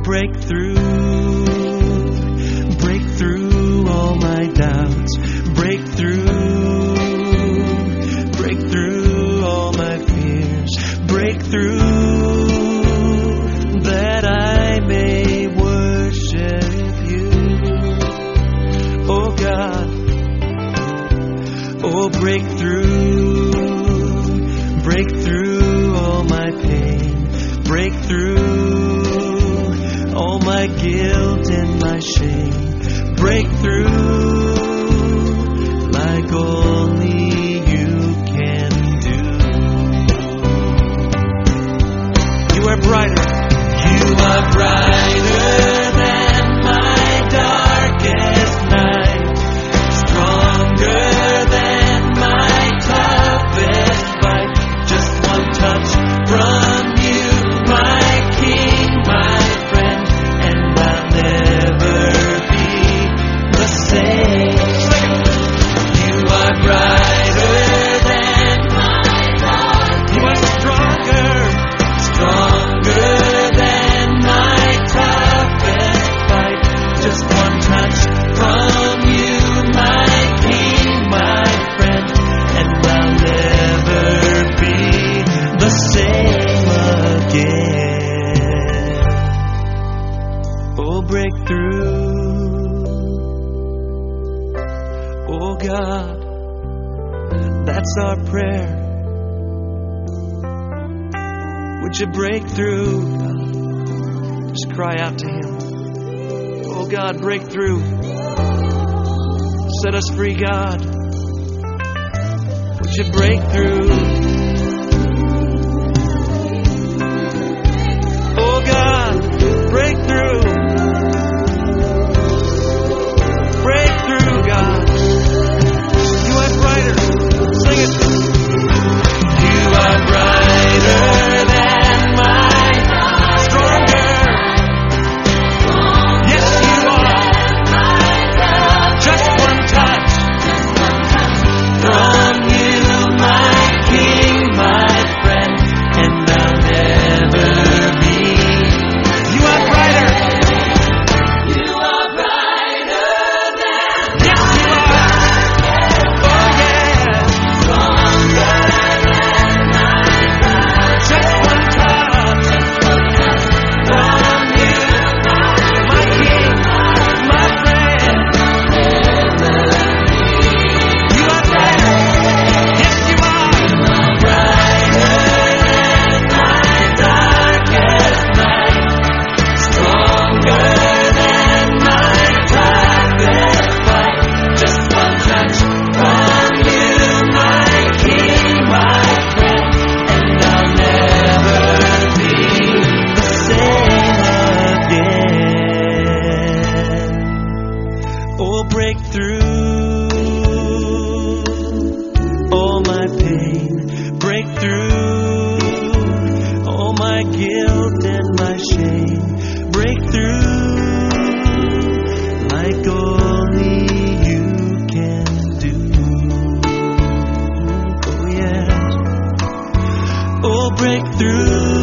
break through all my doubts, break through all my fears, break through that I may worship you. Oh God, oh break through all my pain, break through all my guilt and my shame, break through like only you can do. You are brighter. You are brighter than my darkest night, stronger than my toughest fight. Just one touch from you, my King, my friend, and I'll never be the same. You are brighter than my darkest. You are stronger than my toughest fight. Just one touch from you, my King, my friend, and I'll never be the same again. Oh, break through. Oh God, that's our prayer. Would you break through? Just cry out to Him. Oh God, break through. Set us free, God. Would you break through? Oh God, break through. Break through, God. You are brighter. Sing it. You are brighter than my stronger. Yes, you are. Just one touch from you, my King, my friend, and I'll never be. You are brighter. You are brighter than. Yes, you are. Oh yeah. Stronger than my God. Just one touch from you, my King, my friend. You are brighter. Yes, you are. Brighter than my darkest night. Stronger than my toughest fight. Just one touch from you, my King, my friend, and I'll never be the same again. Oh, break through all my pain, break through all my guilt and my shame, break through like only you can do. Oh yes, oh break through.